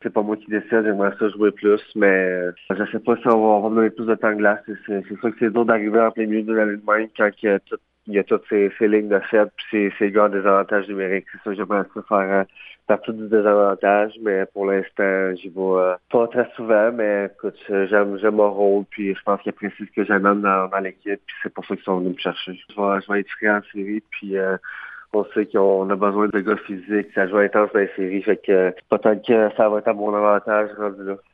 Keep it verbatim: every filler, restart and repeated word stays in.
c'est pas moi qui décide, j'aimerais ça jouer plus, mais euh, je sais pas si on va, on va me donner plus de temps de glace. C'est, c'est, c'est sûr que c'est dur d'arriver en plein milieu de la ligne de même quand il y a, tout, il y a toutes ces, ces lignes de fait, puis c'est, c'est le gars en désavantage numérique. C'est ça que j'aimerais ça faire euh, partie du désavantage, mais pour l'instant, j'y vais euh, pas très souvent, mais écoute, j'aime, j'aime mon rôle, puis je pense qu'il apprécie ce que j'amène dans, dans l'équipe, puis c'est pour ça qu'ils sont venus me chercher. Je vais, je vais être frais en série, puis euh, on sait qu'on a besoin de gars physiques, ça joue intense dans les séries, fait que euh, peut-être que ça va être à mon avantage rendu là.